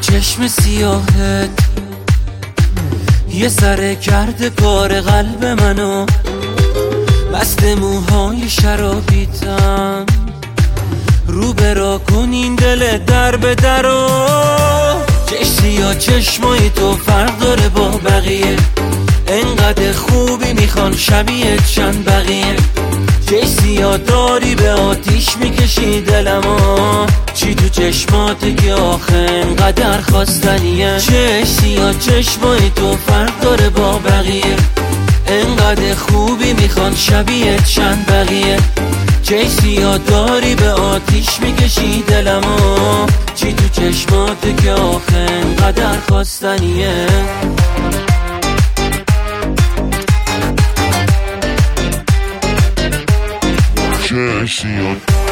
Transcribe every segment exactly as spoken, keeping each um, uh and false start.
چشم سیاهت یه سره کرده کار قلب منو، مست موهای شرابیتم رو برا کن این دل در به درو. چش سیاه چشمای تو فرق داره با بقیه، انقدر خوبی میخوان شبیه چند بقیه. چش سیاه داری به آتیش میکشی دلمو، چی تو چشماته که آخه انقدر خواستنیه. چش سیاه چشمای تو فرق داره با بقیه، انقدر خوبی میخوان شبیه چند بقیه. چش سیاه داری به آتیش میکشی دلمو، چی تو چشماته که آخه انقدر خواستنیه. چش سیاه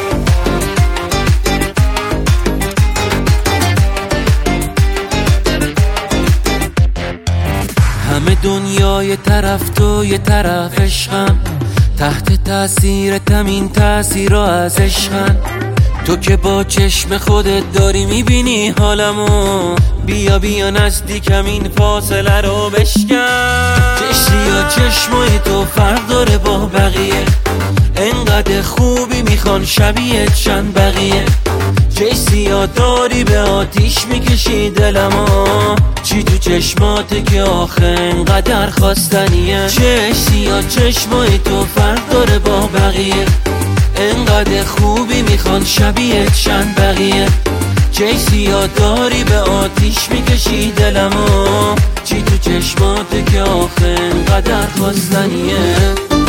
همه دنیا یه طرف تو یه طرف عشقم، تحت تاثیرتم این تاثیرها از عشقم. تو که با چشم خودت داری میبینی حالمو، بیا بیا نزدیکم این فاصله رو بشکن. چش سیاه چشمای تو فرق داره با بقیه، انقدر خوبی میخوان شبیه چند بقیه. چش سیاه داری به آتیش میکشی دلمو، چی تو چشماته که آخه انقدر خواستنیه. چش سیاه چشمای تو فرق داره با بقیه، انقدر خوبی میخوان شبیه چند بقیه. چش سیاه داری به آتیش میکشی دلمو، چی تو چشماته که آخه انقدر خواستنیه.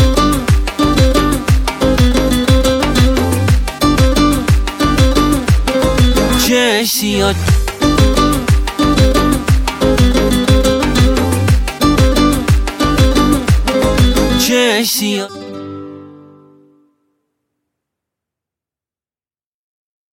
چش سیاه چش سیاه